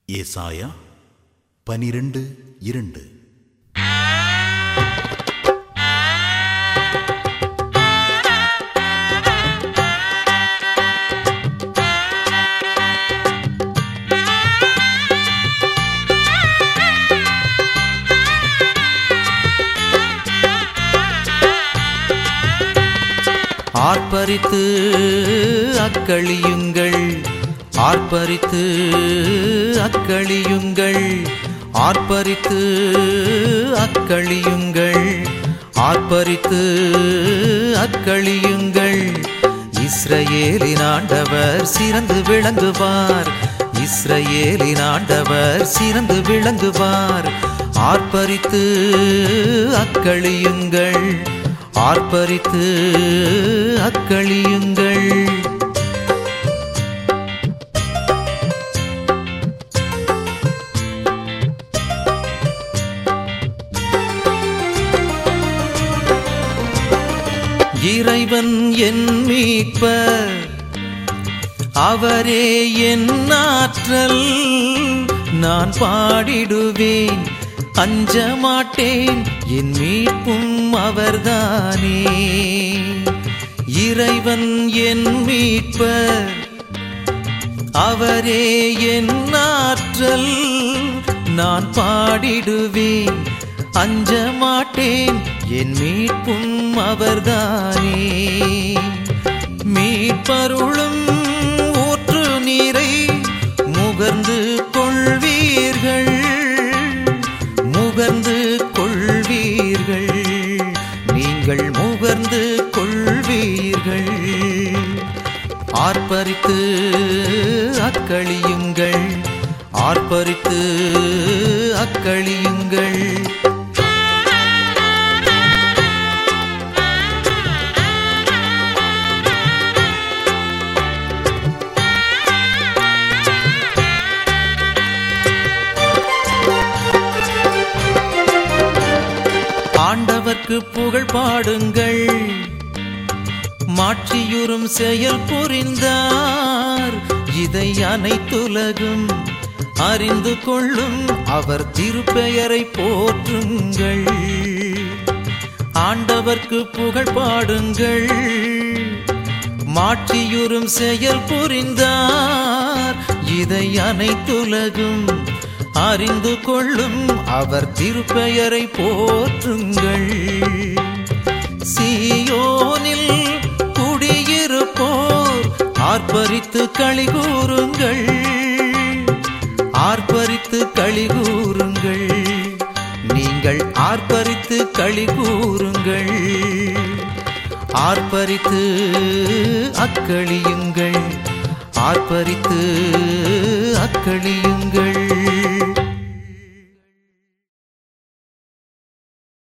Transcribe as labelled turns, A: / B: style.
A: ஏசாயா 12:2.
B: ஆர்ப்பரித்து அக்களியுங்கள், ஆர்ப்பரித்து அக்களியுங்கள், ஆர்ப்பரித்து அக்களியுங்கள், ஆர்ப்பரித்து அக்களியுங்கள். இஸ்ரவேலின் ஆண்டவர் சிறந்து விளங்குவார், இஸ்ரவேலின் ஆண்டவர் சிறந்து விளங்குவார். ஆர்ப்பரித்து அக்களியுங்கள், ஆர்ப்பரித்து அக்களியுங்கள். இறைவன் என் மீட்பர், அவரே என் ஆற்றல். நான் பாடிடுவேன், அஞ்ச மாட்டேன், என் மீட்பும் அவர்தானே. இறைவன் என் மீட்பர், அவரே என் ஆற்றல். நான் பாடிடுவேன், அஞ்ச மாட்டேன், என் மீட்பும் அவர்தானே. மீட்பருளும் ஊற்று நீரை முகர்ந்து கொள்வீர்கள், முகர்ந்து கொள்வீர்கள், நீங்கள் முகர்ந்து கொள்வீர்கள். ஆர்ப்பரித்து அக்களியுங்கள், ஆர்ப்பரித்து அக்களியுங்கள். ஆண்டவர்க்கு புகழ் பாடுங்கள், மாட்சியுறும் செயல் புரிந்தார். இதை அனைத்துலகும் அறிந்து கொள்ளும், அவர் திருப்பெயரை போற்றுங்கள். ஆண்டவர்க்கு புகழ் பாடுங்கள், மாட்சியுறும் செயல் புரிந்தார். இதை அனைத்துலகும் அறிந்து கொள்ளும், அவர் திருப்பெயரை போற்றுங்கள். சீயோனில் குடியிருப்போர் ஆர்ப்பரித்து களிகூருங்கள், ஆர்ப்பரித்து களிகூருங்கள், நீங்கள் ஆர்ப்பரித்து களிகூருங்கள். ஆர்ப்பரித்து அக்களியுங்கள், ஆர்ப்பரித்து அக்களியுங்கள்.